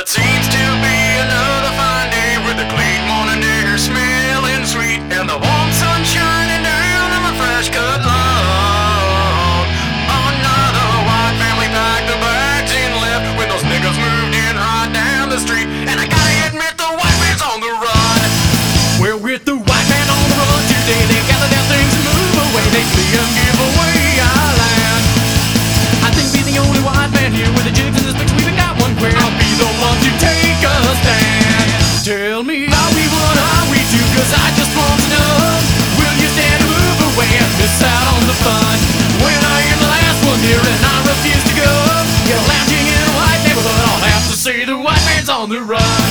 it seems to be another fine day with the clean morning air smelling sweet and the warm sun shining down on my fresh cut lawn. Another white family packed the bags and left when those niggas moved in right down the street. And I gotta admit the white man's on the run. Well, with the white man on the run today, they gather their things and move away. They flee and give away our land. I think be the only white man here with the jigs in this mix. We even got one where I'll be the one to take a stand. Tell me, are we one, are we two? Cause I just want to know, will you stand or move away and miss out on the fun? When I am the last one here and I refuse to go, you're lounging in a white neighborhood, I'll have to say the white man's on the run.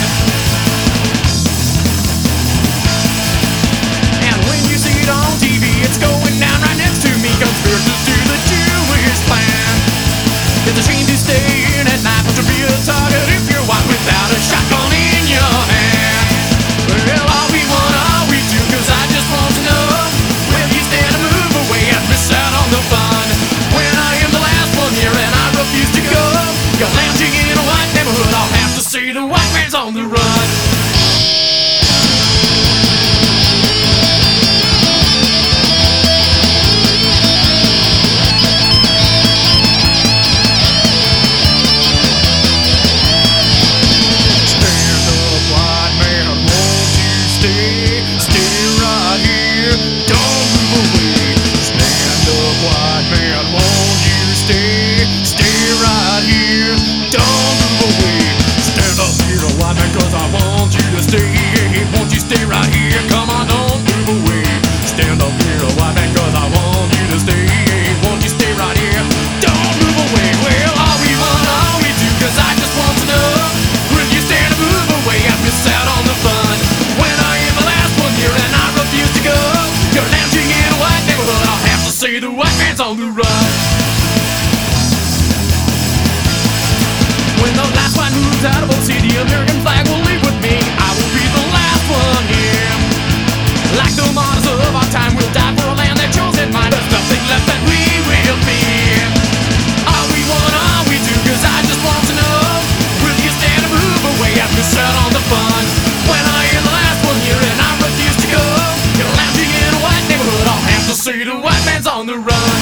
And when you see it on TV, it's going down right next to me. Conspirators to the Jewish plan. It's a shame to stay in at night, but to be a target if you're white without a shotgun in your hand. Well, are we one, are we two? Cause I just want to know, will you stand or move away and miss out on the fun? When I am the last one here and I refuse to go, you're lounging in a white neighborhood, I'll have to say the white man's on the run. Say the white man's on the run. When the last one moves out of Old City, American flag will leave with me. I will be the last one here. Like the martyrs of our time, we'll die for a land that chose in mind. There's nothing left that we will be. Are we one, are we two? Cause I just want to know, will you stand and move away and miss out on the fun? When I am the last one here and I refuse to go, you're lounging in a white neighborhood, I'll have to say the white man's on the run.